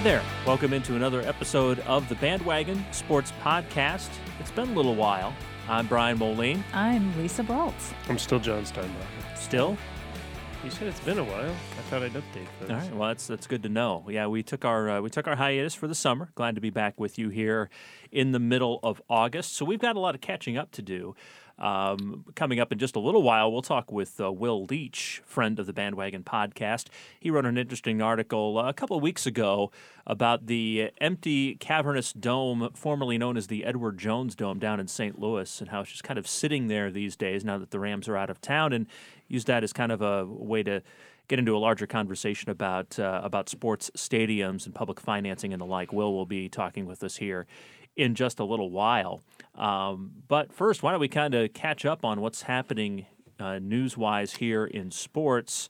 there. Welcome into another episode of the Bandwagon Sports Podcast. It's been a little while. I'm Brian Moline. I'm Lisa Braultz. I'm still John Steinbacher. Still? You said it's been a while. I thought I'd update folks. All right. Well, that's good to know. Yeah, we took our hiatus for the summer. Glad to be back with you here in the middle of August. So we've got a lot of catching up to do. Coming up in just a little while, we'll talk with Will Leach, friend of the Bandwagon Podcast. He wrote an interesting article a couple of weeks ago about the empty cavernous dome, formerly known as the Edward Jones Dome down in St. Louis, and how it's just kind of sitting there these days now that the Rams are out of town, and used that as kind of a way to get into a larger conversation about sports stadiums and public financing and the like. Will be talking with us here in just a little while. But first, why don't we kind of catch up on what's happening news-wise here in sports?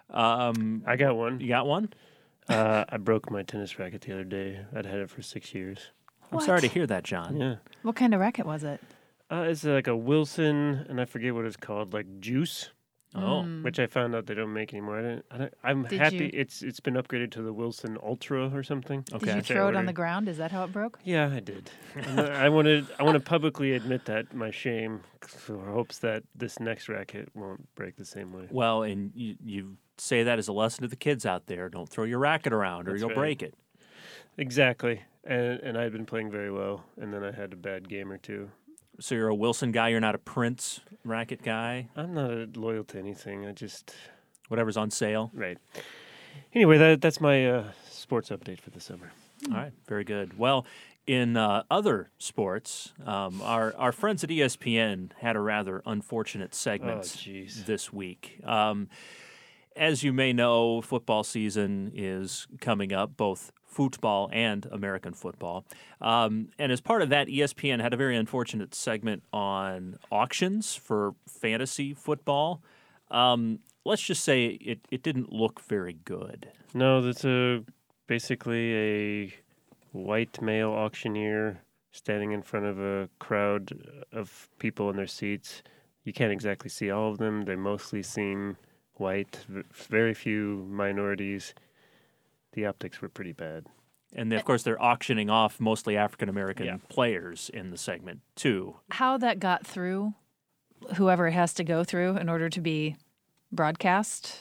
I got one. You got one? I broke my tennis racket the other day. I'd had it for 6 years. I'm sorry to hear that, John. Yeah. What kind of racket was it? It's like a Wilson, and I forget what it's called, like Juice. Oh. Which I found out they don't make anymore. I'm Did happy you- it's been upgraded to the Wilson Ultra or something. Okay. Did you Which I throw it on ordered. the ground? Is that how it broke? Yeah, I did. I want to publicly admit that, my shame, for hopes that this next racket won't break the same way. Well, and you say that as a lesson to the kids out there. Don't throw your racket around or That's you'll right. break it. Exactly. And I'd been playing very well, and then I had a bad game or two. So you're a Wilson guy. You're not a Prince racket guy. I'm not loyal to anything. I just... Whatever's on sale. Right. Anyway, that's my sports update for the summer. All right, very good. Well, in other sports, our friends at ESPN had a rather unfortunate segment this week. As you may know, football season is coming up, both football and American football. And as part of that, ESPN had a very unfortunate segment on auctions for fantasy football. Let's just say it didn't look very good. No, that's basically a white male auctioneer standing in front of a crowd of people in their seats. You can't exactly see all of them. They mostly seem white, very few minorities. The optics were pretty bad. And of course, they're auctioning off mostly African-American players in the segment, too. How that got through, whoever it has to go through in order to be broadcast.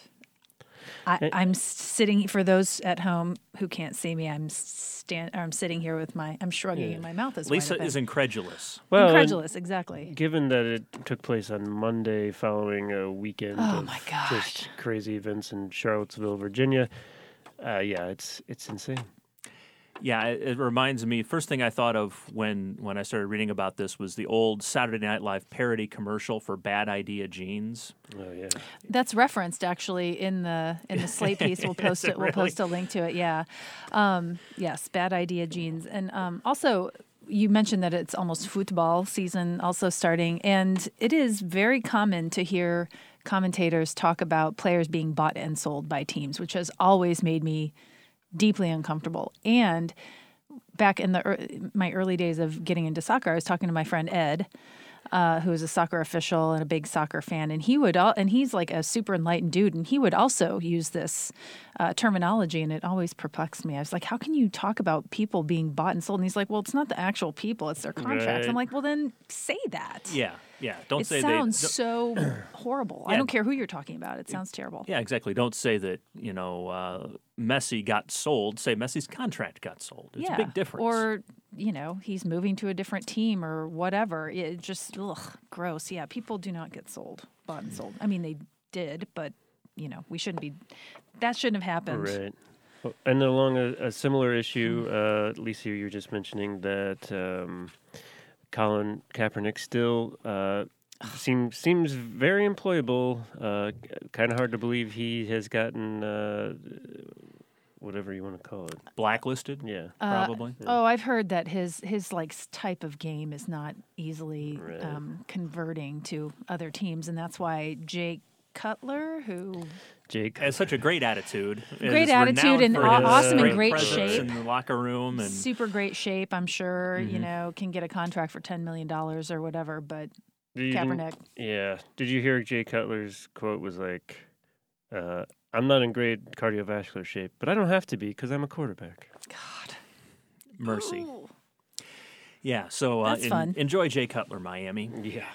I'm sitting, for those at home who can't see me, I'm sitting here with I'm shrugging and my mouth is Lisa wide open. is incredulous. Well, Incredulous, exactly. given that it took place on Monday following a weekend of my gosh. just crazy events in Charlottesville, Virginia, it's insane. Yeah, it reminds me, first thing I thought of when I started reading about this was the old Saturday Night Live parody commercial for Bad Idea Jeans. Oh, yeah. That's referenced actually in the Slate piece. We'll post it. We'll post a link to it. Yeah. Yes. Bad Idea Jeans. And also, you mentioned that it's almost football season also starting, and it is very common to hear commentators talk about players being bought and sold by teams, which has always made me deeply uncomfortable. And back in my early days of getting into soccer, I was talking to my friend Ed, who is a soccer official and a big soccer fan, and he's like a super enlightened dude, and he would also use this terminology, and it always perplexed me. I was like, how can you talk about people being bought and sold? And he's like, well, it's not the actual people, it's their contracts. Right. I'm like, well, then say that. Yeah. Don't It say sounds they. so horrible. Yeah. I don't care who you're talking about. It sounds terrible. Yeah, exactly. Don't say that, Messi got sold. Say Messi's contract got sold. It's a big difference. Or, he's moving to a different team or whatever. It just, gross. Yeah, people do not get bought and sold. I mean, they did, but, we shouldn't be, that shouldn't have happened. Right. Well, and along a similar issue, Lisa, you were just mentioning that Colin Kaepernick still seems very employable. Kind of hard to believe he has gotten whatever you want to call it. Blacklisted? Yeah. Probably. I've heard that his like type of game is not easily Right. converting to other teams, and that's why Jake Cutler, who Jake Has such a great attitude. Great Is attitude renowned and for his awesome and great presence shape. in the locker room. And super great shape, I'm sure, Mhm. can get a contract for $10 million or whatever, but Did you- Kaepernick. Yeah. Did you hear Jay Cutler's quote was like, I'm not in great cardiovascular shape, but I don't have to be because I'm a quarterback. Mercy. Ooh. Yeah, so That's fun. enjoy Jay Cutler, Miami. Yeah.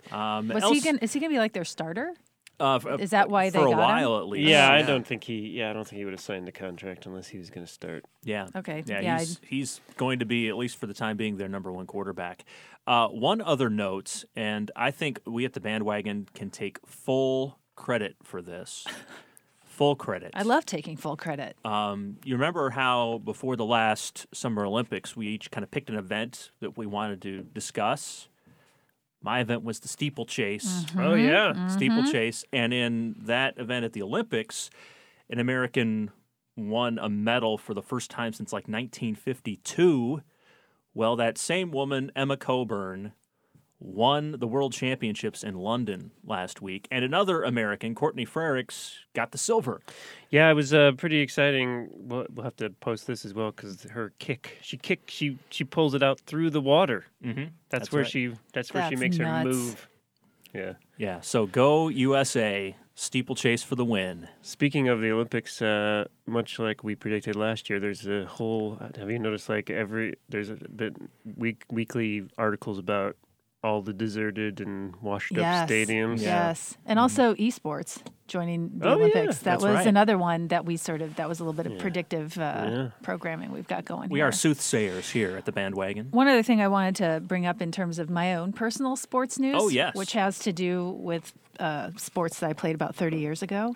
Is he gonna be like their starter? Uh, Is that why they for a got him? while at least? Yeah, I don't think he would have signed a contract unless he was going to start. Yeah. Okay. Yeah, Yeah, he's going to be, at least for the time being, their number one quarterback. One other note, and I think we at the Bandwagon can take full credit for this. Full credit. I love taking full credit. You remember how before the last Summer Olympics, we each kind of picked an event that we wanted to discuss? My event was the steeplechase. Mm-hmm. Oh, yeah. Steeplechase. And in that event at the Olympics, an American won a medal for the first time since like 1952. Well, that same woman, Emma Coburn, won the World Championships in London last week. And another American, Courtney Frerichs, got the silver. Yeah, it was pretty exciting. We'll have to post this as well because her kick, she pulls it out through the water. Mm-hmm. That's where right. she That's makes her nuts. move. Yeah. Yeah, so go USA, steeplechase for the win. Speaking of the Olympics, much like we predicted last year, there's a whole. Have you noticed there's a bit weekly articles about all the deserted and washed up stadiums? Yes. And also esports joining the Oh, yeah. Olympics. That That's was right. another one that that was a little bit of Yeah. predictive Yeah. programming we've got going We here. are soothsayers here at the Bandwagon. One other thing I wanted to bring up in terms of my own personal sports news, Oh, yes. which has to do with sports that I played about 30 years ago.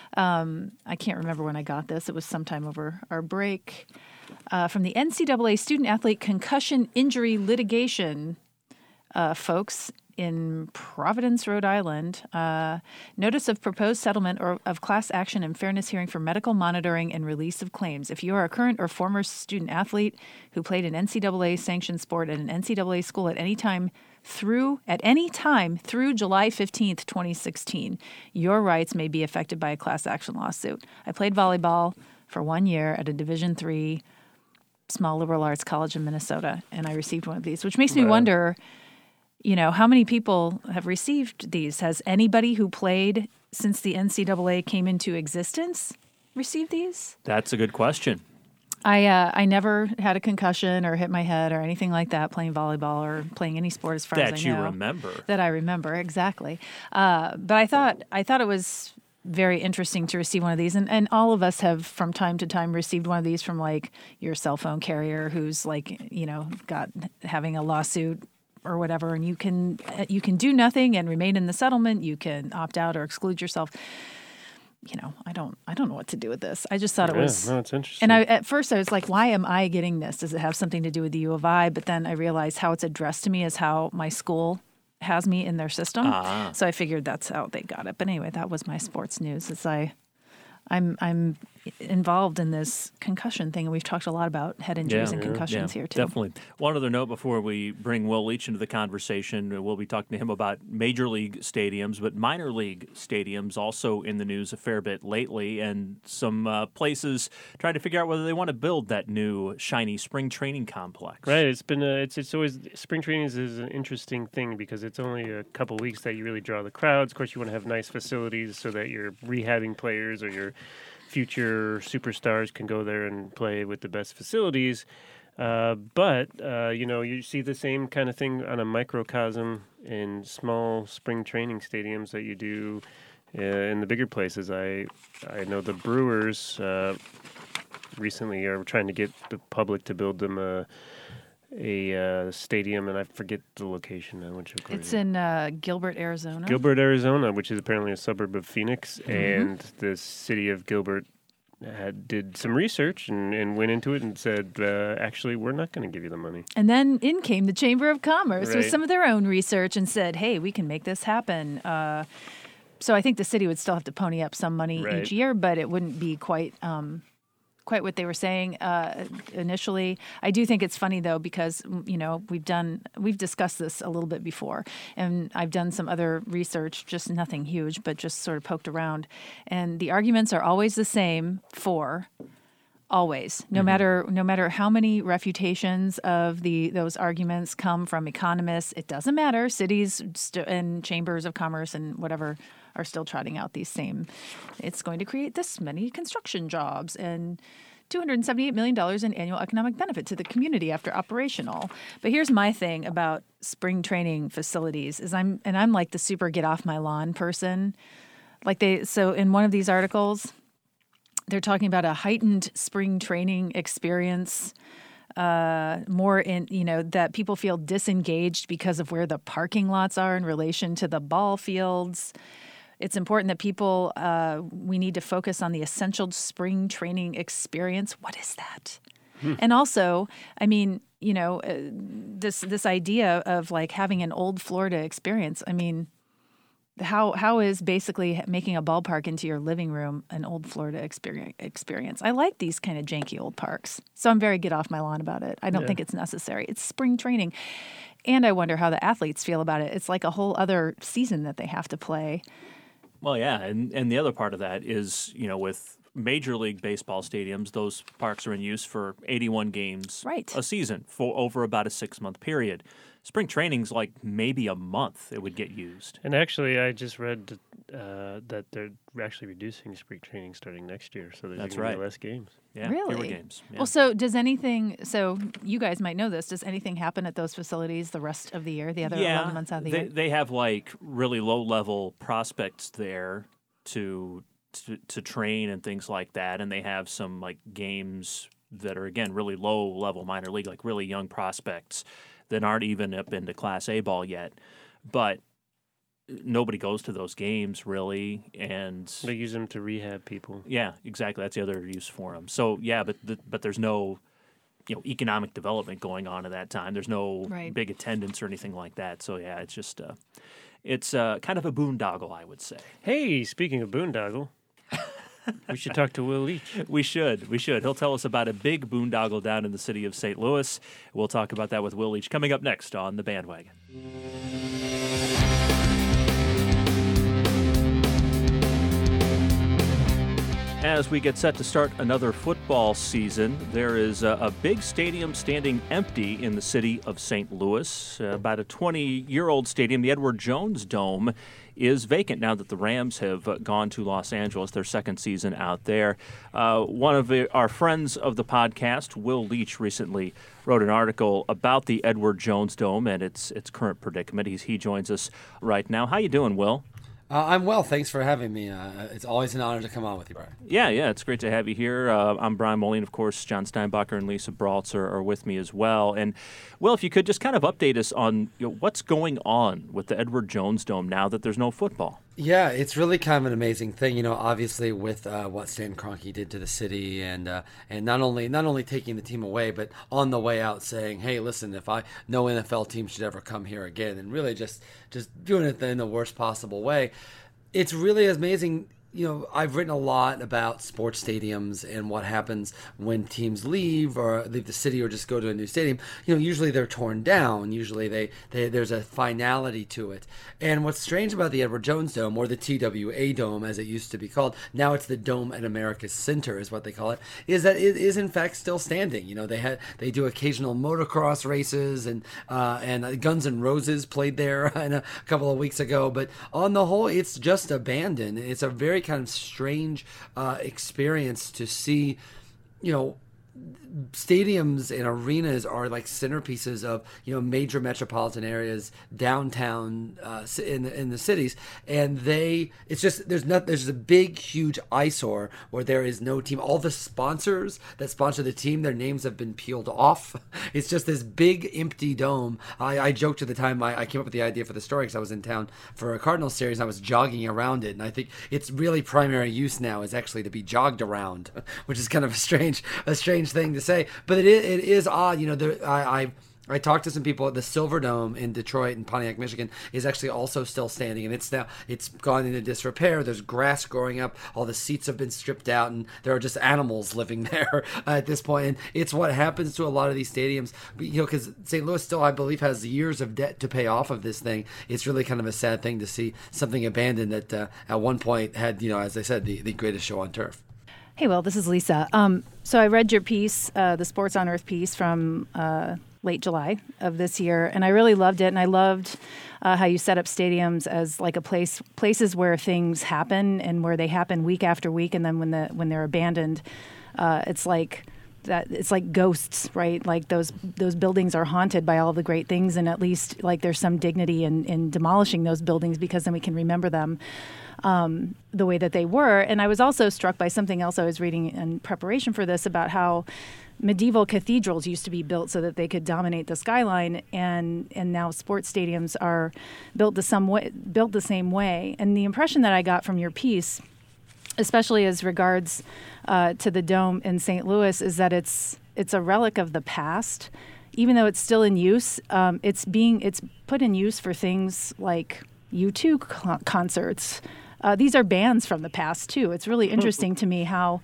I can't remember when I got this. It was sometime over our break. From the NCAA Student Athlete Concussion Injury Litigation, folks in Providence, Rhode Island, notice of proposed settlement or of class action and fairness hearing for medical monitoring and release of claims. If you are a current or former student athlete who played an NCAA sanctioned sport at an NCAA school at any time through July 15th, 2016, your rights may be affected by a class action lawsuit. I played volleyball for 1 year at a Division III small liberal arts college in Minnesota, and I received one of these, which makes me wonder, how many people have received these? Has anybody who played since the NCAA came into existence received these? That's a good question. I never had a concussion or hit my head or anything like that playing volleyball or playing any sport as far as I know. That you remember. That I remember, exactly. But I thought it was very interesting to receive one of these. And all of us have from time to time received one of these from like your cell phone carrier who's like, having a lawsuit or whatever, and you can do nothing and remain in the settlement. You can opt out or exclude yourself. I don't know what to do with this. I just thought it was. No, it's interesting. And at first I was like, why am I getting this? Does it have something to do with the U of I? But then I realized how it's addressed to me is how my school has me in their system. So I figured that's how they got it. But anyway, that was my sports news. I'm involved in this concussion thing, and we've talked a lot about head injuries and concussions here too. Definitely. One other note before we bring Will Leach into the conversation, we'll be talking to him about major league stadiums, but minor league stadiums also in the news a fair bit lately, and some places trying to figure out whether they want to build that new shiny spring training complex. Right. It's been it's always spring training is an interesting thing because it's only a couple weeks that you really draw the crowds. Of course, you want to have nice facilities so that your rehabbing players or your future superstars can go there and play with the best facilities. But you see the same kind of thing on a microcosm in small spring training stadiums that you do in the bigger places. I know the Brewers recently are trying to get the public to build them a stadium, and I forget the location now. It's in Gilbert, Arizona. Gilbert, Arizona, which is apparently a suburb of Phoenix, and the city of Gilbert did some research and went into it and said, actually, we're not going to give you the money. And then in came the Chamber of Commerce with Right. some of their own research and said, hey, we can make this happen. So I think the city would still have to pony up some money Right. each year, but it wouldn't be quite what they were saying initially. I do think it's funny though because we've discussed this a little bit before, and I've done some other research, just nothing huge, but just sort of poked around, and the arguments are always the same for. Always, no matter how many refutations of those arguments come from economists, it doesn't matter. Cities and chambers of commerce and whatever are still trotting out these same. It's going to create this many construction jobs and $278 million in annual economic benefit to the community after operational. But here's my thing about spring training facilities is I'm like the super get off my lawn person. So in one of these articles, they're talking about a heightened spring training experience, more in, that people feel disengaged because of where the parking lots are in relation to the ball fields. It's important that people, we need to focus on the essential spring training experience. What is that? And also, I mean, this idea of like having an old Florida experience. I mean, how is basically making a ballpark into your living room an old Florida experience? I like these kind of janky old parks. So I'm very get off my lawn about it. I don't think it's necessary. It's spring training. And I wonder how the athletes feel about it. It's like a whole other season that they have to play. Well, yeah, and the other part of that is, with Major League Baseball stadiums, those parks are in use for 81 games a season for over about a 6-month period. Spring training's like maybe a month it would get used. And actually, I just read that they're actually reducing spring training starting next year, so there's going to be less games. Yeah, really? Fewer games. Yeah. Well, so you guys might know this. Does anything happen at those facilities the rest of the year, the other 11 months out of the year? They have like really low-level prospects there to train and things like that, and they have some like games that are, again, really low-level minor league, like really young prospects that aren't even up into Class A ball yet. But nobody goes to those games, really, and they use them to rehab people. Yeah, exactly. That's the other use for them. So, yeah, but there's no economic development going on at that time. There's no big attendance or anything like that. So, yeah, it's just it's kind of a boondoggle, I would say. Hey, speaking of boondoggle, we should talk to Will Leach. We should. He'll tell us about a big boondoggle down in the city of St. Louis. We'll talk about that with Will Leach coming up next on The Bandwagon. As we get set to start another football season, there is a big stadium standing empty in the city of St. Louis. About a 20-year-old stadium, the Edward Jones Dome, is vacant now that the Rams have gone to Los Angeles, their second season out there. One of our friends of the podcast, Will Leach, recently wrote an article about the Edward Jones Dome and its current predicament. He joins us right now. How you doing, Will? I'm well. Thanks for having me. It's always an honor to come on with you, Brian. Yeah, it's great to have you here. I'm Brian Moline. Of course, John Steinbacher and Lisa Braultz are with me as well. And, Will, if you could just kind of update us on what's going on with the Edward Jones Dome now that there's no football. Yeah, it's really kind of an amazing thing, obviously with what Stan Kroenke did to the city and not only taking the team away, but on the way out saying, hey, listen, no NFL team should ever come here again, and really just doing it in the worst possible way. It's really amazing. I've written a lot about sports stadiums and what happens when teams leave the city or just go to a new stadium. Usually they're torn down. Usually there's a finality to it. And what's strange about the Edward Jones Dome, or the TWA Dome as it used to be called, now it's the Dome at America's Center is what they call it, is that it is in fact still standing. They do occasional motocross races and Guns N' Roses played there a couple of weeks ago. But on the whole, it's just abandoned. It's a very kind of strange experience to see, stadiums and arenas are like centerpieces of major metropolitan areas downtown in the cities, and there's a big huge eyesore where there is no team. All the sponsors that sponsor the team, their names have been peeled off. It's just this big empty dome. I joked at the time I came up with the idea for the story because I was in town for a Cardinals series and I was jogging around it, and I think its really primary use now is actually to be jogged around, which is kind of a strange thing to say, but it is odd. I talked to some people at the Silver Dome in Detroit and Pontiac, Michigan, is actually also still standing, and it's gone into disrepair. There's grass growing up, all the seats have been stripped out, and there are just animals living there at this point. And it's what happens to a lot of these stadiums, because St. Louis still, I believe, has years of debt to pay off of this thing. It's really kind of a sad thing to see something abandoned that at one point had, as I said, the greatest show on turf. Hey, Will, this is Lisa. So I read your piece, the Sports on Earth piece from late July of this year, and I really loved it. And I loved how you set up stadiums as like places where things happen and where they happen week after week, and then when they're abandoned, it's like that. It's like ghosts, right? Like those buildings are haunted by all the great things, and at least like there's some dignity in demolishing those buildings because then we can remember them the way that they were. And I was also struck by something else I was reading in preparation for this about how medieval cathedrals used to be built so that they could dominate the skyline, and now sports stadiums are built the same way. And the impression that I got from your piece, especially as regards to the Dome in St. Louis, is that it's a relic of the past. Even though it's still in use, it's put in use for things like U2 concerts. These are bands from the past too. It's really interesting to me how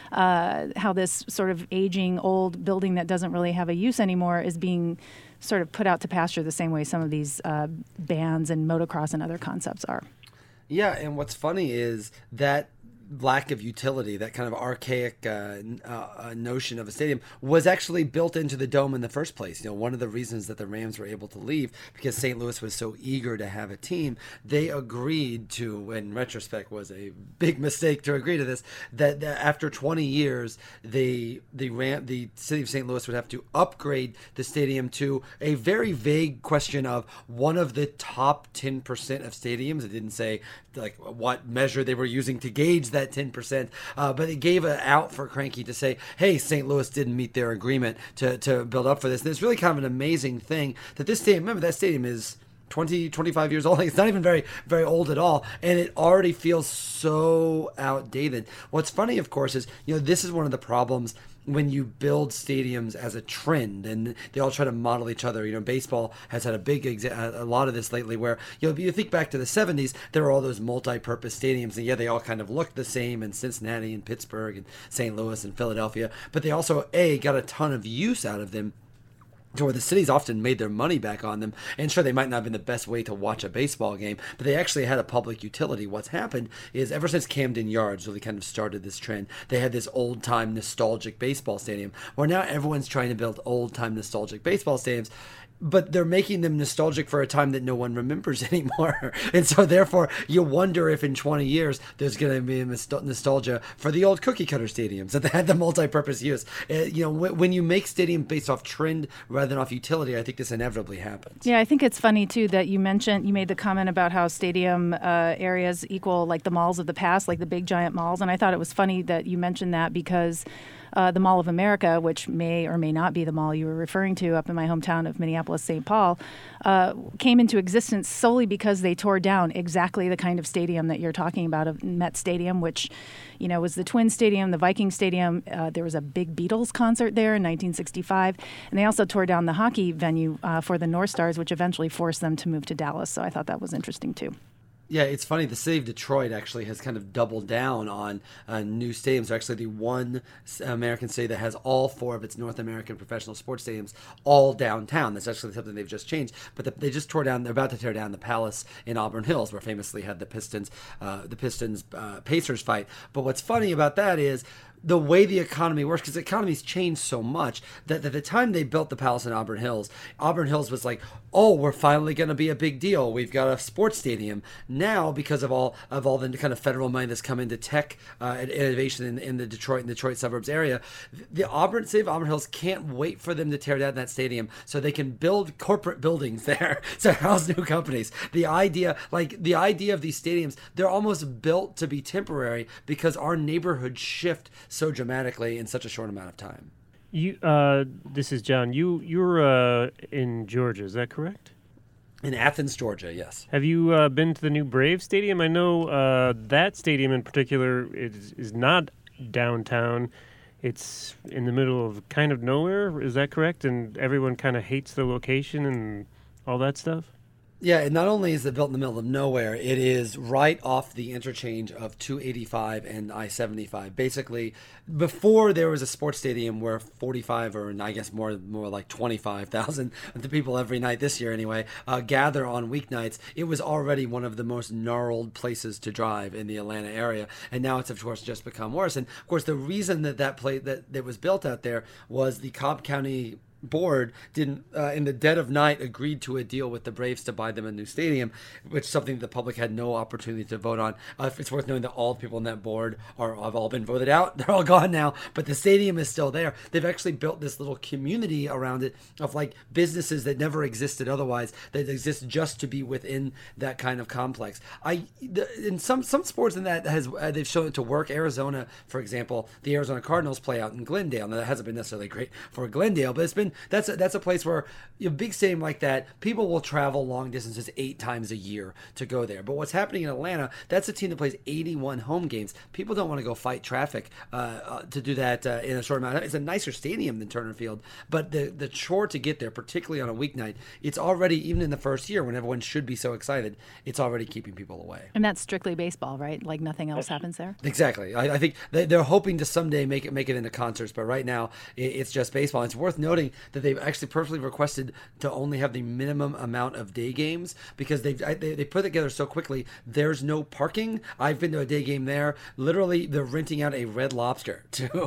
this sort of aging old building that doesn't really have a use anymore is being sort of put out to pasture the same way some of these bands and motocross and other concepts are. Yeah, and what's funny is that lack of utility, that kind of archaic notion of a stadium, was actually built into the Dome in the first place. You know, one of the reasons that the Rams were able to leave, because St. Louis was so eager to have a team, they agreed to, in retrospect was a big mistake to agree to this, that after 20 years, the city of St. Louis would have to upgrade the stadium to a very vague question of one of the top 10% of stadiums. It didn't say like what measure they were using to gauge that 10%, but it gave an out for Cranky to say, hey, St. Louis didn't meet their agreement to build up for this. And it's really kind of an amazing thing that this stadium, remember that stadium is 20, 25 years old. It's not even very, very old at all. And it already feels so outdated. What's funny, of course, is, you know, this is one of the problems when you build stadiums as a trend, and they all try to model each other. You know, baseball has had a lot of this lately, where you think back to the 70s, there were all those multi-purpose stadiums, and yeah, they all kind of looked the same in Cincinnati and Pittsburgh and St. Louis and Philadelphia, but they also got a ton of use out of them, to where the cities often made their money back on them. And sure, they might not have been the best way to watch a baseball game, but they actually had a public utility. What's happened is, ever since Camden Yards really kind of started this trend, they had this old-time nostalgic baseball stadium, where now everyone's trying to build old-time nostalgic baseball stadiums, but they're making them nostalgic for a time that no one remembers anymore. And so therefore, you wonder if in 20 years there's going to be a nostalgia for the old cookie cutter stadiums that had the multi-purpose use. When you make stadiums based off trend rather than off utility, I think this inevitably happens. Yeah, I think it's funny too that you made the comment about how stadium areas equal like the malls of the past, like the big giant malls. And I thought it was funny that you mentioned that, because the Mall of America, which may or may not be the mall you were referring to up in my hometown of Minneapolis, St. Paul, came into existence solely because they tore down exactly the kind of stadium that you're talking about, of Met Stadium, which, you know, was the Twin Stadium, the Viking Stadium. There was a big Beatles concert there in 1965. And they also tore down the hockey venue for the North Stars, which eventually forced them to move to Dallas. So I thought that was interesting too. Yeah, it's funny. The city of Detroit actually has kind of doubled down on new stadiums. They're actually the one American city that has all four of its North American professional sports stadiums all downtown. That's actually something they've just changed. But they just tore down. They're about to tear down the Palace in Auburn Hills, where famously had the Pistons Pacers fight. But what's funny about that is the way the economy works, because the economy's changed so much that at the time they built the Palace in Auburn Hills was like, oh, we're finally going to be a big deal. We've got a sports stadium. Now, because of all the kind of federal money that's come into tech and innovation in the Detroit suburbs area, the city of Auburn Hills can't wait for them to tear down that stadium so they can build corporate buildings there to house new companies. The idea of these stadiums, they're almost built to be temporary because our neighborhoods shift so dramatically in such a short amount of time. This is John. You're in Georgia, is that correct? In Athens, Georgia, yes. Have you been to the new Braves Stadium? I know that stadium in particular is not downtown. It's in the middle of kind of nowhere. Is that correct? And everyone kind of hates the location and all that stuff? Yeah, and not only is it built in the middle of nowhere, it is right off the interchange of 285 and I-75. Basically, before there was a sports stadium where 45 or I guess more like 25,000 people every night this year anyway gather on weeknights, it was already one of the most gnarled places to drive in the Atlanta area. And now it's, of course, just become worse. And, of course, the reason that was built out there was the Cobb County board didn't, in the dead of night, agreed to a deal with the Braves to buy them a new stadium, which is something the public had no opportunity to vote on. It's worth knowing that all the people on that board have all been voted out. They're all gone now, but the stadium is still there. They've actually built this little community around it of like businesses that never existed otherwise, that exist just to be within that kind of complex. In some sports in that they've shown it to work. Arizona, for example, the Arizona Cardinals play out in Glendale. Now that hasn't been necessarily great for Glendale, but that's a place where a big stadium like that, people will travel long distances 8 times a year to go there. But what's happening in Atlanta, that's a team that plays 81 home games. People don't want to go fight traffic to do that in a short amount of time. It's a nicer stadium than Turner Field, but the chore to get there, particularly on a weeknight, it's already, even in the first year when everyone should be so excited, it's already keeping people away. And that's strictly baseball, right? Like nothing else happens there? Exactly. I think they're hoping to someday make it into concerts, but right now it's just baseball. It's worth noting that they've actually perfectly requested to only have the minimum amount of day games because they put it together so quickly. There's no parking. I've been to a day game there. Literally, they're renting out a Red Lobster to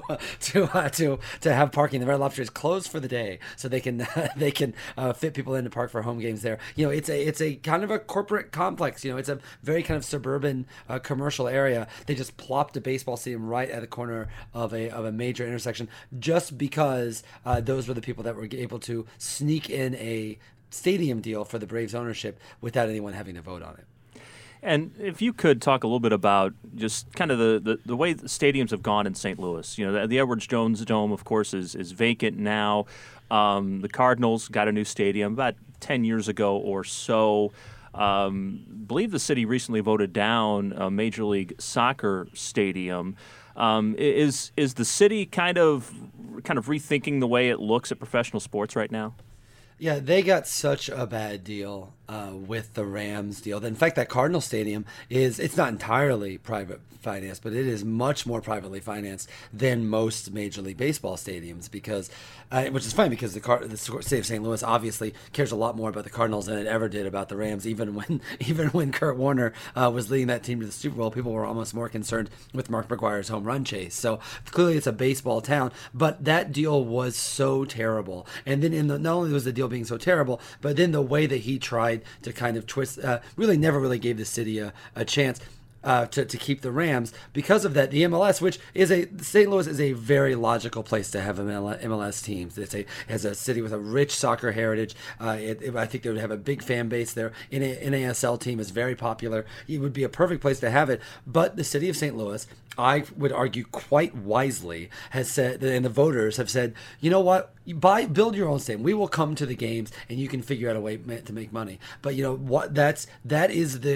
have parking. The Red Lobster is closed for the day, so they can fit people in to park for home games there. It's a kind of a corporate complex. It's a very kind of suburban commercial area. They just plopped a baseball stadium right at the corner of a major intersection just because those were the people that were able to sneak in a stadium deal for the Braves ownership without anyone having to vote on it. And if you could talk a little bit about just kind of the way the stadiums have gone in St. Louis. The Edwards Jones Dome, of course, is vacant now. The Cardinals got a new stadium about 10 years ago or so. Believe the city recently voted down a Major League Soccer stadium. Is the city kind of rethinking the way it looks at professional sports right now? Yeah, they got such a bad deal with the Rams deal. In fact, that Cardinal Stadium it's not entirely private financed, but it is much more privately financed than most Major League Baseball stadiums because, which is funny because the city of St. Louis obviously cares a lot more about the Cardinals than it ever did about the Rams. Even when Kurt Warner was leading that team to the Super Bowl, people were almost more concerned with Mark McGwire's home run chase. So clearly it's a baseball town, but that deal was so terrible. And then not only was the deal being so terrible, but then the way that he tried to kind of twist, never really gave the city a chance to keep the Rams. Because of that, the MLS, which is St. Louis is a very logical place to have MLS teams. Has a city with a rich soccer heritage. I think they would have a big fan base there. NASL team is very popular. It would be a perfect place to have it. But the city of St. Louis, I would argue quite wisely, has said, and the voters have said, you know what? Build your own stadium. We will come to the games, and you can figure out a way to make money. But you know what? That's the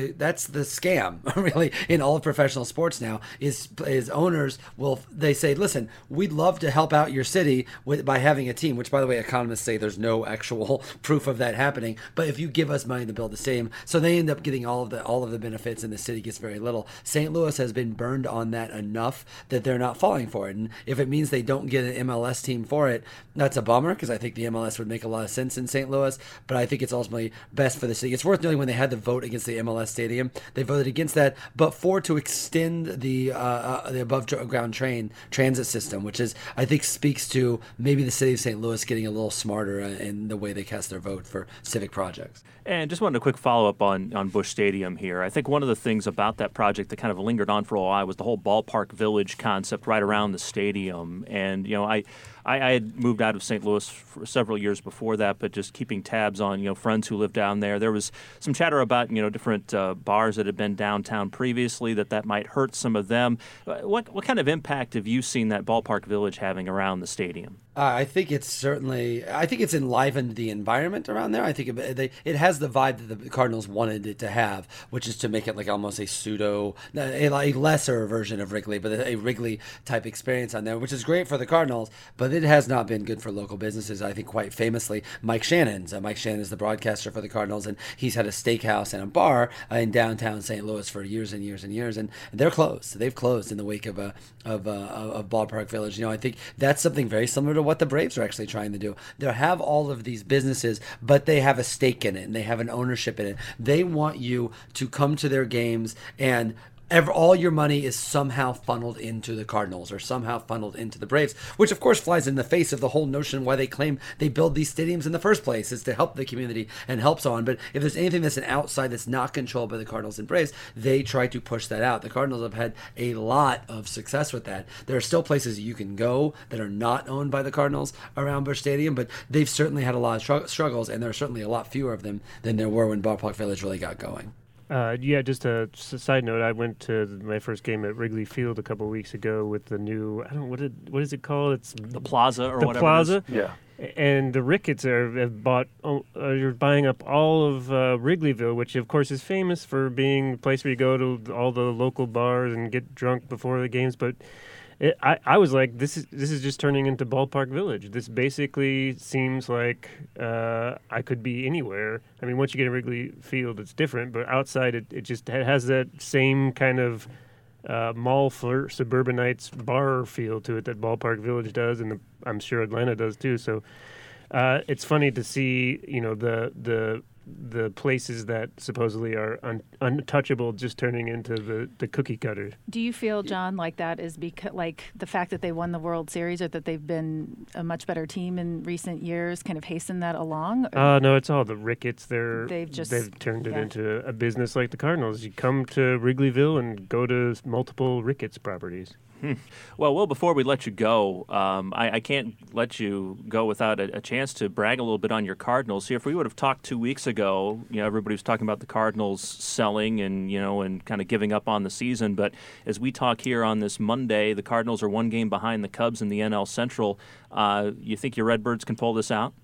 scam, really, in all of professional sports now. Is owners they say, listen, we'd love to help out your city by having a team. Which, by the way, economists say there's no actual proof of that happening. But if you give us money to build the stadium, so they end up getting all of the benefits, and the city gets very little. St. Louis has been burned on that enough that they're not falling for it. And if it means they don't get an MLS team for it, that's a bummer because I think the MLS would make a lot of sense in St. Louis, but I think it's ultimately best for the city. It's worth noting when they had the vote against the MLS stadium, they voted against that, but to extend the above ground transit system, which is I think speaks to maybe the city of St. Louis getting a little smarter in the way they cast their vote for civic projects. And just wanted a quick follow-up on Busch Stadium here. I think one of the things about that project that kind of lingered on for a while was the whole ballpark village concept right around the stadium. And, I had moved out of St. Louis for several years before that, but just keeping tabs on, friends who lived down there. There was some chatter about, different bars that had been downtown previously that might hurt some of them. What kind of impact have you seen that ballpark village having around the stadium? I think it's enlivened the environment around there. I think it has the vibe that the Cardinals wanted it to have, which is to make it like almost a lesser version of Wrigley, but a Wrigley type experience on there, which is great for the Cardinals, but it has not been good for local businesses. I think quite famously, Mike Shannon is the broadcaster for the Cardinals, and he's had a steakhouse and a bar in downtown St. Louis for years and years and years, and they're closed. They've closed in the wake of Ballpark Village. I think that's something very similar to what the Braves are actually trying to do. They have all of these businesses, but they have a stake in it and they have an ownership in it. They want you to come to their games and all your money is somehow funneled into the Cardinals or somehow funneled into the Braves, which of course flies in the face of the whole notion why they claim they build these stadiums in the first place, is to help the community and help so on. But if there's anything that's an outside that's not controlled by the Cardinals and Braves, they try to push that out. The Cardinals have had a lot of success with that. There are still places you can go that are not owned by the Cardinals around Busch Stadium, but they've certainly had a lot of struggles, and there are certainly a lot fewer of them than there were when Ballpark Village really got going. Just a side note. I went to my first game at Wrigley Field a couple of weeks ago with the new, I don't know, what is it called? It's the Plaza or the whatever. Plaza. Yeah. And the Ricketts are buying up all of Wrigleyville, which of course is famous for being a place where you go to all the local bars and get drunk before the games. But I was like, this is just turning into Ballpark Village. This basically seems like I could be anywhere. I mean, once you get to Wrigley Field, it's different, but outside it just has that same kind of mall for suburbanites bar feel to it that Ballpark Village does, and I'm sure Atlanta does too. So it's funny to see, the places that supposedly are untouchable just turning into the cookie cutter. Do you feel, John, like that is because like the fact that they won the World Series or that they've been a much better team in recent years kind of hastened that along? No, it's all the Ricketts. They've turned it yeah. into a business like the Cardinals. You come to Wrigleyville and go to multiple Ricketts properties. Well, Will, before we let you go, I can't let you go without a chance to brag a little bit on your Cardinals here. If we would have talked 2 weeks ago, everybody was talking about the Cardinals selling and kind of giving up on the season. But as we talk here on this Monday, the Cardinals are one game behind the Cubs in the NL Central. You think your Redbirds can pull this out?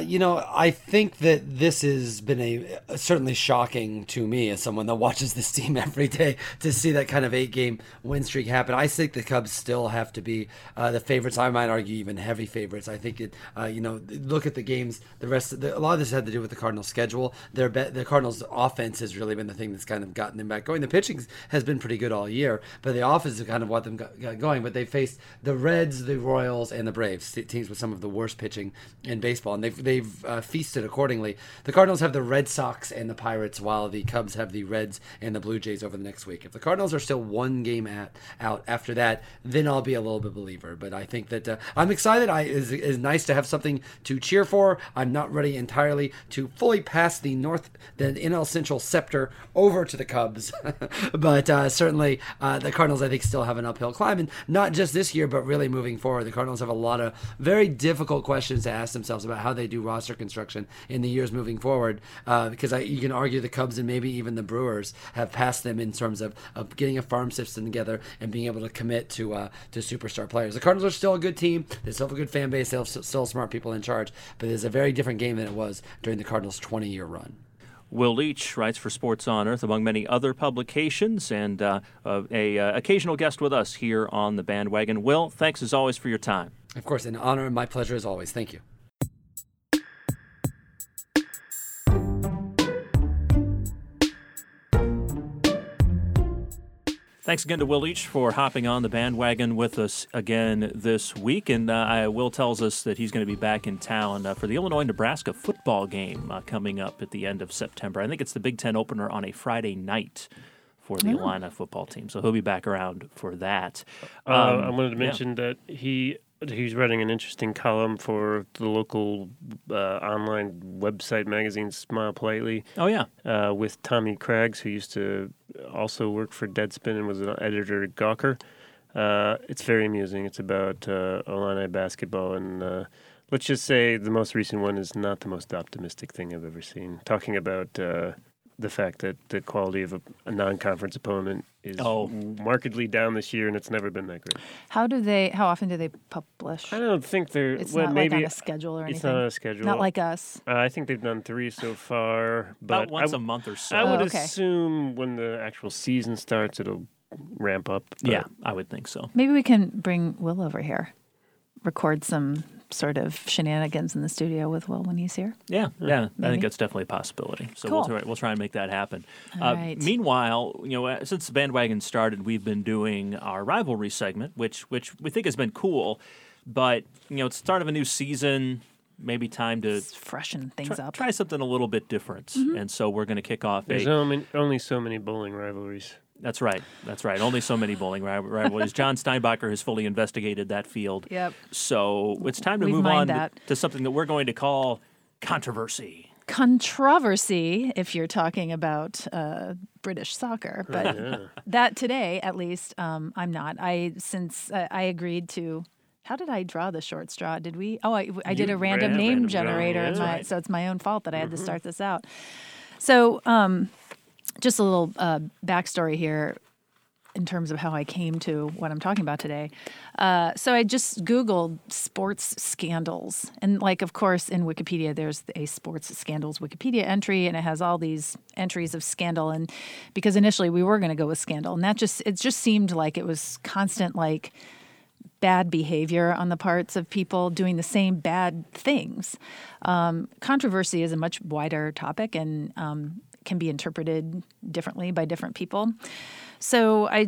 I think that this has been certainly shocking to me as someone that watches this team every day to see that kind of 8-game win streak happen. I think the Cubs still have to be the favorites. I might argue even heavy favorites. I think look at the games. A lot of this had to do with the Cardinals' schedule. The Cardinals' offense has really been the thing that's kind of gotten them back going. The pitching has been pretty good all year, but the offense is kind of what them got going. But they faced the Reds, the Royals, and the Braves, teams with some of the worst pitching in baseball. And they've feasted accordingly. The Cardinals have the Red Sox and the Pirates, while the Cubs have the Reds and the Blue Jays over the next week. If the Cardinals are still one game out after that, then I'll be a little bit believer. But I think that I'm excited. It's nice to have something to cheer for. I'm not ready entirely to fully pass the NL Central scepter over to the Cubs, but certainly the Cardinals I think still have an uphill climb, and not just this year, but really moving forward. The Cardinals have a lot of very difficult questions to ask themselves about how they do roster construction in the years moving forward, because you can argue the Cubs and maybe even the Brewers have passed them in terms of getting a farm system together and being able to commit to superstar players. The Cardinals are still a good team. They still have a good fan base. They have still smart people in charge, but it's a very different game than it was during the Cardinals' 20-year run. Will Leach writes for Sports on Earth, among many other publications, and a occasional guest with us here on the Bandwagon. Will, thanks as always for your time. Of course, an honor and my pleasure as always. Thank you. Thanks again to Will Leach for hopping on the Bandwagon with us again this week. And Will tells us that he's going to be back in town for the Illinois-Nebraska football game coming up at the end of September. I think it's the Big Ten opener on a Friday night for the Illini football team. So he'll be back around for that. I wanted to mention that he's writing an interesting column for the local online website magazine Smile Politely. Oh, yeah. With Tommy Craggs, who used to also work for Deadspin and was an editor at Gawker. It's very amusing. It's about Illini basketball, and let's just say the most recent one is not the most optimistic thing I've ever seen. Talking about the fact that the quality of a non-conference opponent is markedly down this year, and it's never been that great. How often do they publish? I don't think they're... It's not like on a schedule or anything? It's not on a schedule. Not like us? I think they've done 3 so far. But about once a month or so. I would assume when the actual season starts, it'll ramp up. Yeah, I would think so. Maybe we can bring Will over here, record some sort of shenanigans in the studio with Will when he's here. Yeah. I think that's definitely a possibility. So cool. we'll try and make that happen. Right. Meanwhile, since the Bandwagon started, we've been doing our rivalry segment, which we think has been cool. But it's the start of a new season. Maybe time to freshen things up. Try something a little bit different. Mm-hmm. And so we're going to kick off There's only so many bowling rivalries. That's right. Only so many bowling rivalries. John Steinbacher has fully investigated that field. Yep. So it's time to We've move on mined that. to something that we're going to call controversy. Controversy, if you're talking about British soccer, but that today, at least, I'm not. I agreed to. How did I draw the short straw? Did we? Oh, I did a random name generator, so it's my own fault that I had to start this out. So, just a little backstory here in terms of how I came to what I'm talking about today. So I just Googled sports scandals. And of course, in Wikipedia, there's a sports scandals Wikipedia entry, and it has all these entries of scandal. And because initially we were going to go with scandal, and it just seemed like it was constant, bad behavior on the parts of people doing the same bad things. Controversy is a much wider topic and can be interpreted differently by different people. So I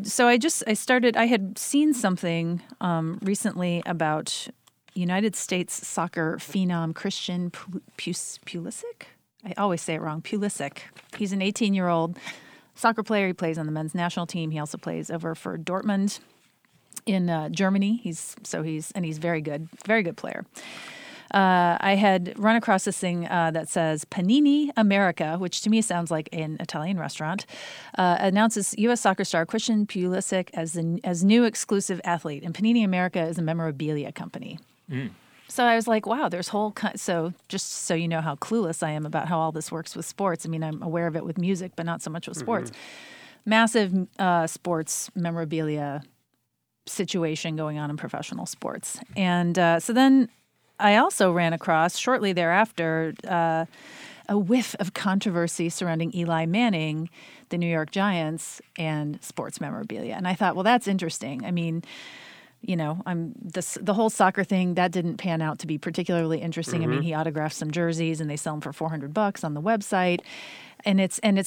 had seen something recently about United States soccer phenom Christian Pulisic. I always say it wrong. Pulisic. He's an 18-year-old soccer player. He plays on the men's national team. He also plays over for Dortmund in Germany. He's very good player. I had run across this thing that says Panini America, which to me sounds like an Italian restaurant, announces U.S. soccer star Christian Pulisic as new exclusive athlete. And Panini America is a memorabilia company. So I was like, wow, there's so just so you know how clueless I am about how all this works with sports. I mean, I'm aware of it with music, but not so much with sports. Massive sports memorabilia situation going on in professional sports. And so then I also ran across, shortly thereafter, a whiff of controversy surrounding Eli Manning, the New York Giants, and sports memorabilia. And I thought, well, that's interesting. I mean, the whole soccer thing, that didn't pan out to be particularly interesting. I mean, he autographed some jerseys and they sell them for $400 on the website. And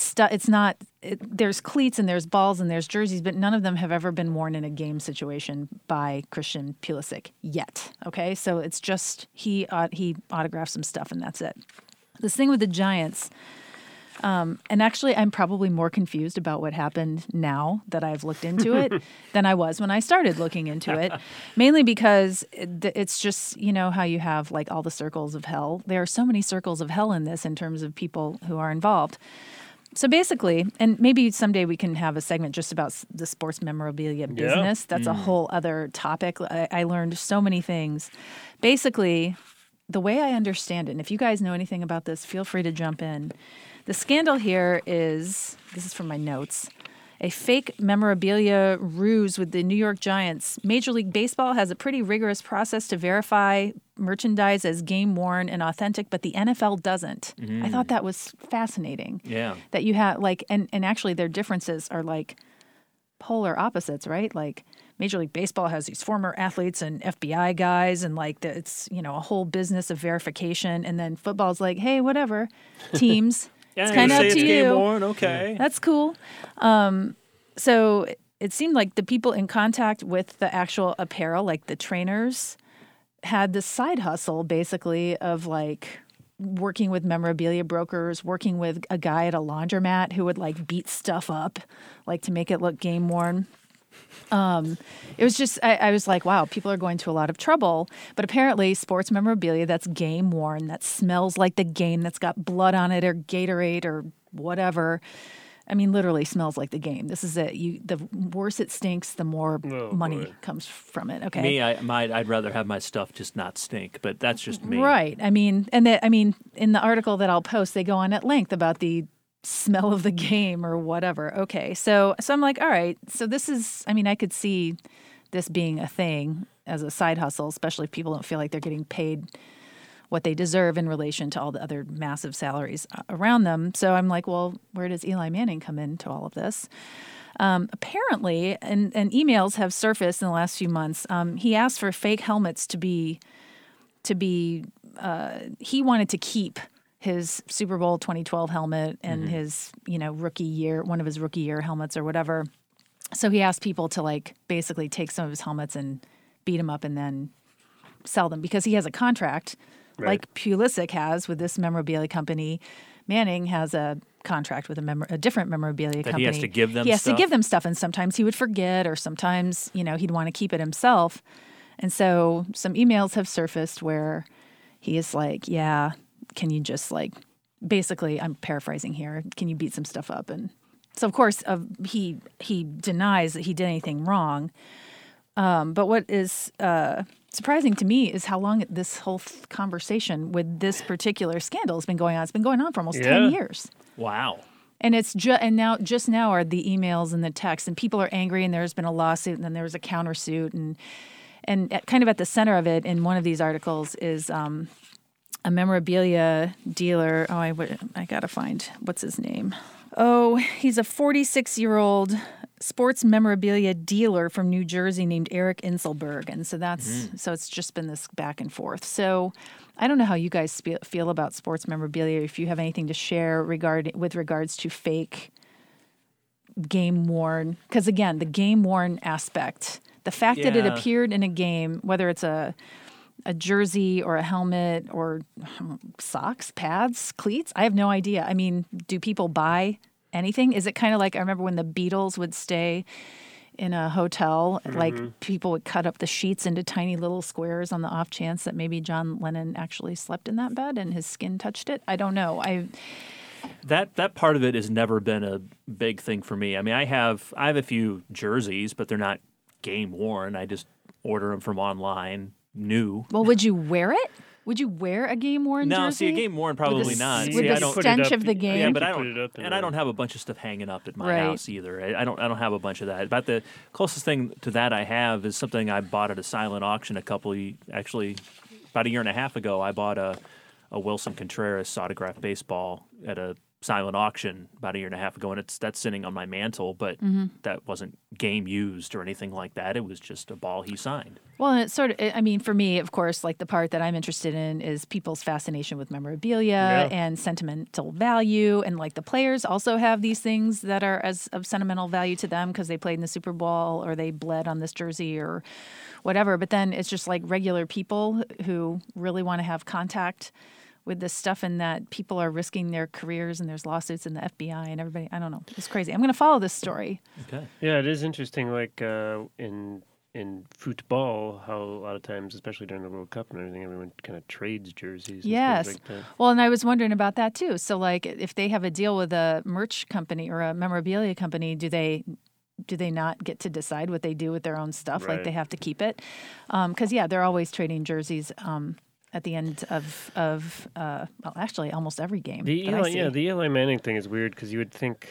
there's cleats and there's balls and there's jerseys, but none of them have ever been worn in a game situation by Christian Pulisic yet. Okay. So it's just, he autographed some stuff and that's it. This thing with the Giants, and actually, I'm probably more confused about what happened now that I've looked into it than I was when I started looking into it, mainly because it's just, how you have all the circles of hell. There are so many circles of hell in this in terms of people who are involved. So basically, and maybe someday we can have a segment just about the sports memorabilia business. That's a whole other topic. I learned so many things. Basically, the way I understand it, and if you guys know anything about this, feel free to jump in. The scandal here this is from my notes, a fake memorabilia ruse with the New York Giants. Major League Baseball has a pretty rigorous process to verify merchandise as game-worn and authentic, but the NFL doesn't. I thought that was fascinating. Yeah. That you have, and actually their differences are polar opposites, right? Major League Baseball has these former athletes and FBI guys, and it's a whole business of verification. And then football's hey, whatever, teams. It's kind of up to you. Game worn, okay. That's cool. So it seemed like the people in contact with the actual apparel, the trainers, had this side hustle basically of working with memorabilia brokers, working with a guy at a laundromat who would beat stuff up, to make it look game worn. It was just, I was like, wow, people are going to a lot of trouble. But apparently sports memorabilia that's game worn, that smells like the game, that's got blood on it or Gatorade or whatever. I mean, literally smells like the game. This is it. The worse it stinks, the more money comes from it. Okay. Me, I'd rather have my stuff just not stink, but that's just me. Right. I mean, in the article that I'll post, they go on at length about the smell of the game or whatever. Okay. So I'm like, all right. So this is, I could see this being a thing as a side hustle, especially if people don't feel like they're getting paid what they deserve in relation to all the other massive salaries around them. So I'm like, well, where does Eli Manning come into all of this? Apparently, and emails have surfaced in the last few months, he asked for fake helmets to be he wanted to keep his Super Bowl 2012 helmet and his, rookie year, one of his rookie year helmets or whatever. So he asked people to basically take some of his helmets and beat them up and then sell them because he has a contract like Pulisic has with this memorabilia company, Manning has a contract with a different memorabilia That company. he has to give them He has stuff? to give them stuff, and sometimes he would forget, or sometimes, he'd want to keep it himself. And so some emails have surfaced where he is like, yeah, can you just basically, I'm paraphrasing here, can you beat some stuff up? And so, of course, he denies that he did anything wrong. But what is surprising to me is how long this whole conversation with this particular scandal has been going on. It's been going on for almost 10 years. Wow. And it's just now are the emails and the texts, and people are angry, and there's been a lawsuit, and then there was a countersuit, and kind of at the center of it in one of these articles is a memorabilia dealer. Oh, I gotta find what's his name. Oh, he's a 46-year-old sports memorabilia dealer from New Jersey named Eric Inselberg, and so it's just been this back and forth. So I don't know how you guys feel about sports memorabilia. If you have anything to share with regards to fake game worn, because again, the game worn aspect, the fact that it Yeah. appeared in a game, whether it's a jersey or a helmet or socks, pads, cleats, I have no idea. I mean, do people buy anything? Is it kind of like, I remember when the Beatles would stay in a hotel, like people would cut up the sheets into tiny little squares on the off chance that maybe John Lennon actually slept in that bed and his skin touched it. I don't know. That part of it has never been a big thing for me. I mean, I have a few jerseys, but they're not game worn. I just order them from online, new. Well, would you wear it? Would you wear a game worn jersey? No, see, a game worn probably not. With See, the I don't. stench of the game. Yeah, but You I put don't. it up in And I a- don't have a bunch of stuff hanging up at my Right. house either. I don't have a bunch of that. About the closest thing to that I have is something I bought at a silent auction actually about a year and a half ago. I bought a Wilson Contreras autographed baseball at a silent auction about a year and a half ago, and that's sitting on my mantle, but that wasn't game used or anything like that. It was just a ball he signed. Well, and it's sort of, I mean, for me, of course, like the part that I'm interested in is people's fascination with memorabilia and sentimental value. And like the players also have these things that are of sentimental value to them because they played in the Super Bowl or they bled on this jersey or whatever. But then it's just like regular people who really want to have contact with this stuff, and that people are risking their careers, and there's lawsuits in the FBI and everybody. I don't know. It's crazy. I'm going to follow this story. Okay. Yeah, it is interesting. Like in football, how a lot of times, especially during the World Cup and everything, everyone kind of trades jerseys. Yes. And things like that. Well, and I was wondering about that too. So, like, if they have a deal with a merch company or a memorabilia company, do they not get to decide what they do with their own stuff? Like, Right. they have to keep it? Because they're always trading jerseys. At the end of well, actually, almost every game. The that I see. the Eli Manning thing is weird because you would think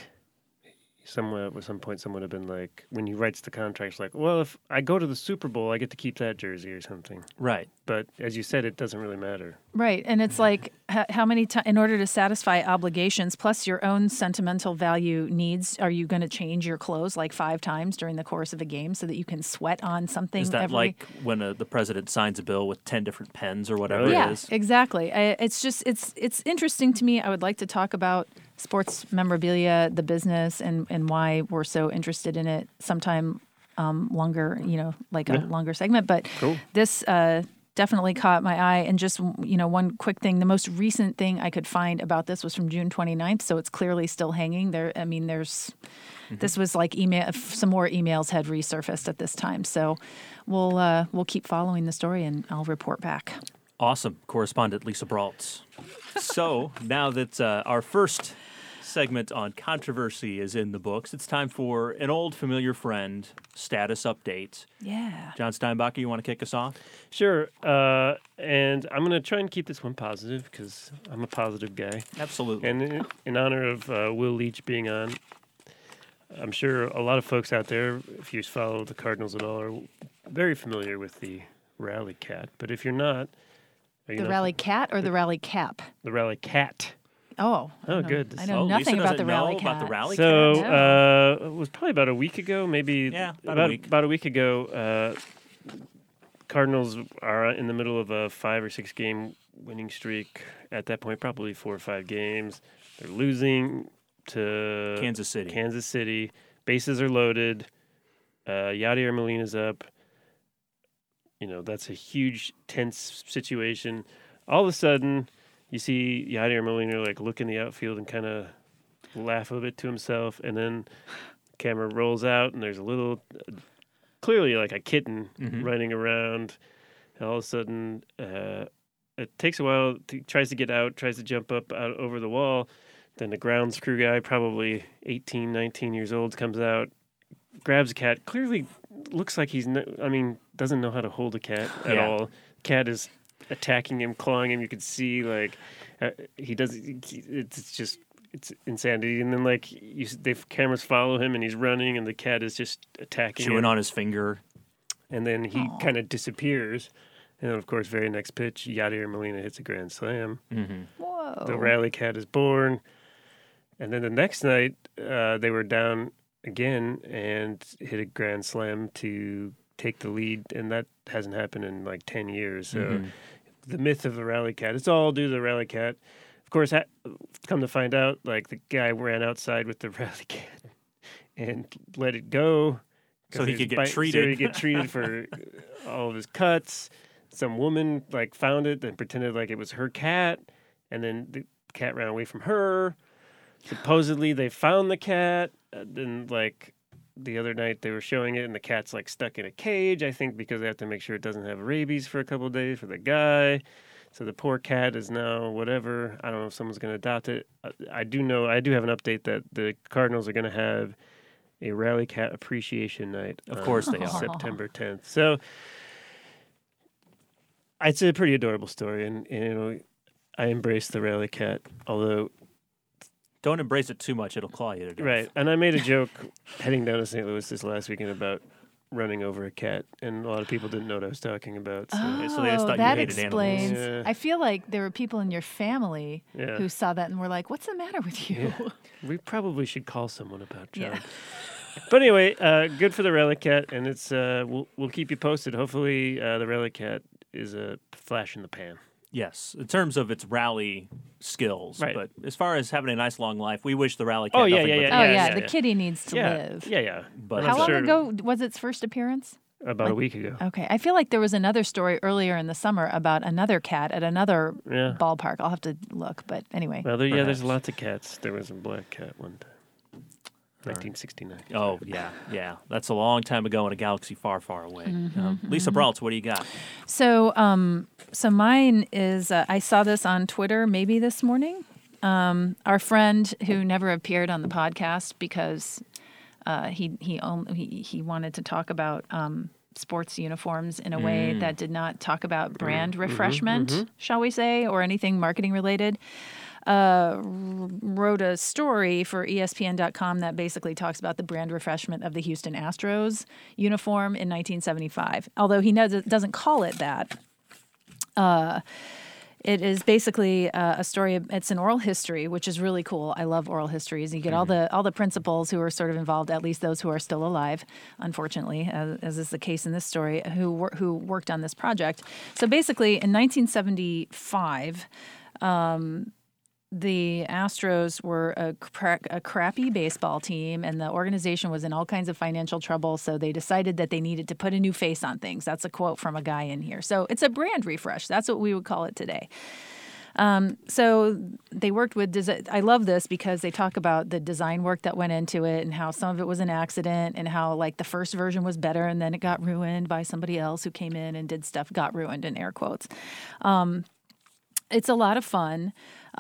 at some point someone would have been like, when he writes the contracts, like, well, if I go to the Super Bowl, I get to keep that jersey or something. Right. But as you said, it doesn't really matter. Right. And it's like how many times, in order to satisfy obligations plus your own sentimental value needs, are you going to change your clothes like 5 times during the course of a game so that you can sweat on something Is that every... like when the president signs a bill with 10 different pens or whatever Yeah, it is? exactly. It's just, it's interesting to me. I would like to talk about sports memorabilia, the business, and why we're so interested in it sometime longer, like a longer segment. But Cool. this definitely caught my eye. And just, one quick thing, the most recent thing I could find about this was from June 29th. So it's clearly still hanging there. I mean, this was like some more emails had resurfaced at this time. So we'll keep following the story and I'll report back. Awesome. Correspondent Lisa Braultz. So now that our first segment on controversy is in the books, it's time for an old familiar friend status update. Yeah. John Steinbacher, you want to kick us off? Sure. And I'm going to try and keep this one positive because I'm a positive guy. Absolutely. And in honor of Will Leach being on, I'm sure a lot of folks out there, if you follow the Cardinals at all, are very familiar with the Rally Cat. But if you're not, The Rally Cat or the Rally Cap? The Rally Cat. Oh. Oh, good. I know Lisa nothing about doesn't the Rally know Cat. about the Rally So Cat? it was probably about a week ago, maybe. Yeah, about a week. About a week ago. Cardinals are in the middle of a 5 or 6 game winning streak. At that point, probably 4 or 5 games. They're losing to Kansas City. Bases are loaded. Yadier Molina's up. That's a huge, tense situation. All of a sudden, you see Yadier Molina like look in the outfield and kind of laugh a bit to himself, and then camera rolls out and there's a little, clearly like a kitten running around. And all of a sudden, it takes a while. He tries to get out, tries to jump up out over the wall. Then the grounds crew guy, probably 18, 19 years old, comes out, grabs a cat. Clearly looks like doesn't know how to hold a cat at all. Cat is attacking him, clawing him. You could see like it's insanity. And then like the cameras follow him and he's running and the cat is just attacking him. Chewing on his finger. And then he kind of disappears. And then, of course, very next pitch, Yadier Molina hits a grand slam. Mm-hmm. Whoa. The rally cat is born. And then the next night, they were down again and hit a grand slam to take the lead. And that hasn't happened in like 10 years. So the myth of the rally cat, it's all due to the rally cat. Of course, come to find out, like the guy ran outside with the rally cat and let it go. So he could get treated. So he could get treated for all of his cuts. Some woman like found it and pretended like it was her cat, and then the cat ran away from her. Supposedly they found the cat. Then like the other night they were showing it, and the cat's like stuck in a cage. I think because they have to make sure it doesn't have rabies for a couple of days for the guy. So the poor cat is now whatever. I don't know if someone's going to adopt it. I do have an update that the Cardinals are going to have a Rally Cat Appreciation Night. Of course they are. September 10th. So it's a pretty adorable story, and you know, I embrace the Rally Cat, although don't embrace it too much; it'll claw you to death. Right. And I made a joke heading down to St. Louis this last weekend about running over a cat, and a lot of people didn't know what I was talking about. So, so they just thought that you hated explains. animals. Yeah. I feel like there were people in your family Yeah. who saw that and were like, "What's the matter with you?" Yeah. We probably should call someone about John. Yeah. But anyway, good for the Rally Cat, and it's we'll keep you posted. Hopefully, the Rally Cat is a flash in the pan. Yes, in terms of its rally skills. Right. But as far as having a nice long life, we wish the rally cat Oh, yeah, nothing yeah, but yeah, the Oh best. yeah, yeah, the yeah. kitty needs to Yeah, live. yeah. But How I'm long sure ago was its first appearance? About a week ago. Okay, I feel like there was another story earlier in the summer about another cat at another Yeah. ballpark. I'll have to look, but anyway. Well, there's Perhaps. lots of cats. There was a black cat one time. 1969. Oh, yeah. That's a long time ago in a galaxy far, far away. Lisa Braultz, what do you got? So, so mine is I saw this on Twitter maybe this morning. Our friend who never appeared on the podcast because he wanted to talk about sports uniforms in a way that did not talk about brand refreshment, shall we say, or anything marketing related. Wrote a story for ESPN.com that basically talks about the brand refreshment of the Houston Astros uniform in 1975. Although he doesn't call it that. It is basically a story. It's an oral history, which is really cool. I love oral histories. You get all the principals who are sort of involved, at least those who are still alive, unfortunately, as is the case in this story, who worked on this project. So basically, in 1975. The Astros were a crappy baseball team, and the organization was in all kinds of financial trouble, so they decided that they needed to put a new face on things. That's a quote from a guy in here. So it's a brand refresh. That's what we would call it today. So they worked with I love this because they talk about the design work that went into it and how some of it was an accident and how like the first version was better and then it got ruined by somebody else who came in and did stuff, got ruined in air quotes. It's a lot of fun.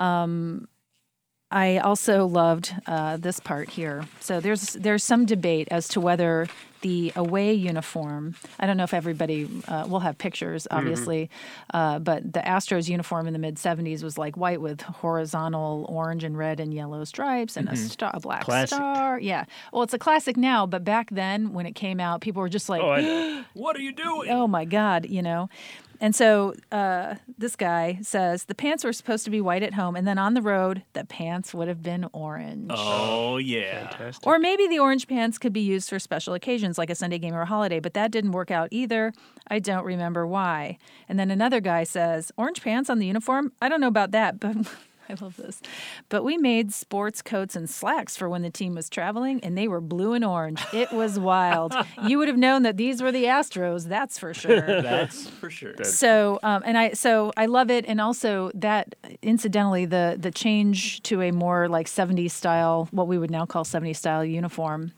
I also loved this part here. So there's some debate as to whether the away uniform, I don't know if everybody will have pictures, obviously, but the Astros uniform in the mid-'70s was like white with horizontal orange and red and yellow stripes and a black Classic. star. Yeah. Well, it's a classic now, but back then when it came out, people were just like, Oh, I know. What are you doing? oh my God, you know. And so this guy says the pants were supposed to be white at home, and then on the road, the pants would have been orange. Oh, yeah. Fantastic. Or maybe the orange pants could be used for special occasions like a Sunday game or a holiday, but that didn't work out either. I don't remember why. And then another guy says, orange pants on the uniform? I don't know about that, but I love this. But we made sports coats and slacks for when the team was traveling, and they were blue and orange. It was wild. You would have known that these were the Astros, that's for sure. That's for sure. So, I love it, and also that incidentally, the change to a more like 70s style, what we would now call 70s style uniform.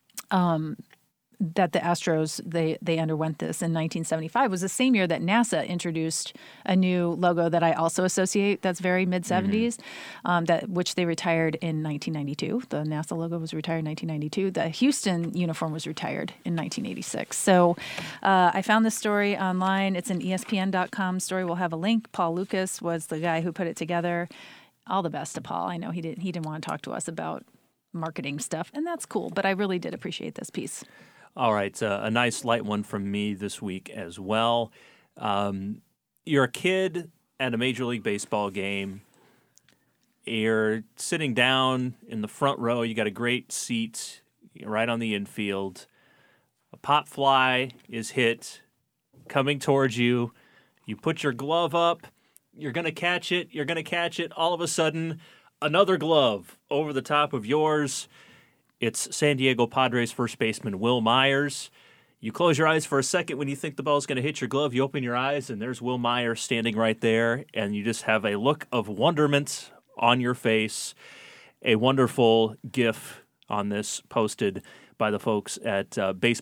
That the Astros, they underwent this in 1975 was the same year that NASA introduced a new logo that I also associate that's very mid-70s, which they retired in 1992. The NASA logo was retired in 1992. The Houston uniform was retired in 1986. So I found this story online. It's an ESPN.com story. We'll have a link. Paul Lucas was the guy who put it together. All the best to Paul. I know he didn't want to talk to us about marketing stuff, and that's cool, but I really did appreciate this piece. All right, a nice light one from me this week as well. You're a kid at a Major League Baseball game. You're sitting down in the front row. You got a great seat right on the infield. A pop fly is hit, coming towards you. You put your glove up. You're going to catch it. You're going to catch it. All of a sudden, another glove over the top of yours. It's San Diego Padres first baseman Wil Myers. You close your eyes for a second when you think the ball's going to hit your glove. You open your eyes, and there's Wil Myers standing right there, and you just have a look of wonderment on your face. A wonderful GIF on this posted by the folks at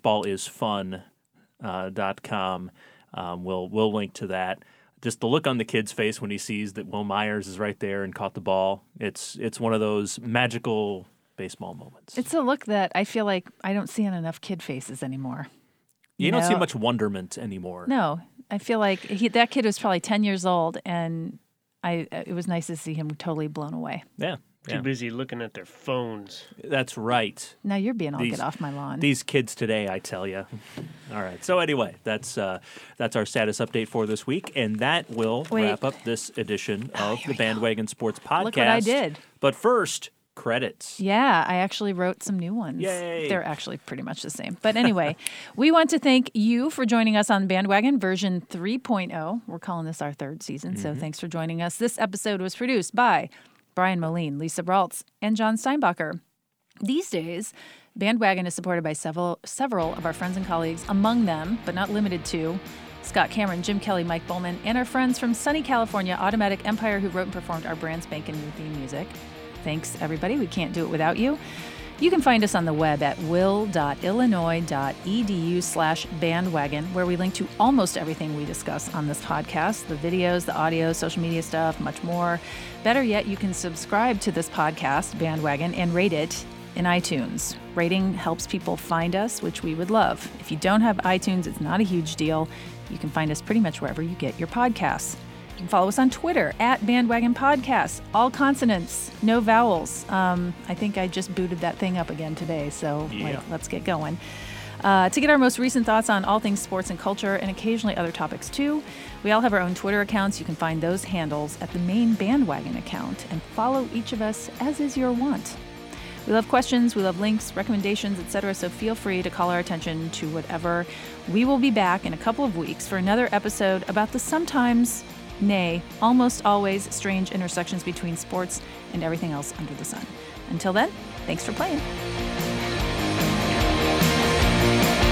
baseballisfun.com. We'll link to that. Just the look on the kid's face when he sees that Wil Myers is right there and caught the ball. It's one of those magical baseball moments. It's a look that I feel like I don't see on enough kid faces anymore. You don't see much wonderment anymore. No, I feel like that kid was probably 10 years old, and it was nice to see him totally blown away. Yeah. Too busy looking at their phones. That's right. Now you're being all get off my lawn. These kids today, I tell you. All right. So anyway, that's our status update for this week, and that will wrap up this edition of the Bandwagon Sports Podcast. Look what I did. But first, credits. Yeah, I actually wrote some new ones. Yay. They're actually pretty much the same. But anyway, we want to thank you for joining us on Bandwagon version 3.0. We're calling this our third season, so thanks for joining us. This episode was produced by Brian Moline, Lisa Braltz, and John Steinbacher. These days, Bandwagon is supported by several of our friends and colleagues, among them, but not limited to, Scott Cameron, Jim Kelly, Mike Bowman, and our friends from sunny California, Automatic Empire, who wrote and performed our brand spanking new theme music. Thanks, everybody. We can't do it without you. You can find us on the web at will.illinois.edu/bandwagon, where we link to almost everything we discuss on this podcast, the videos, the audio, social media stuff, much more. Better yet, you can subscribe to this podcast, Bandwagon, and rate it in iTunes. Rating helps people find us, which we would love. If you don't have iTunes, it's not a huge deal. You can find us pretty much wherever you get your podcasts. You can follow us on Twitter at Bandwagon Podcasts. All consonants, no vowels. I think I just booted that thing up again today, so let's get going. To get our most recent thoughts on all things sports and culture, and occasionally other topics too, we all have our own Twitter accounts. You can find those handles at the main Bandwagon account and follow each of us as is your want. We love questions, we love links, recommendations, etc., so feel free to call our attention to whatever. We will be back in a couple of weeks for another episode about the sometimes, nay, almost always strange intersections between sports and everything else under the sun. Until then, thanks for playing.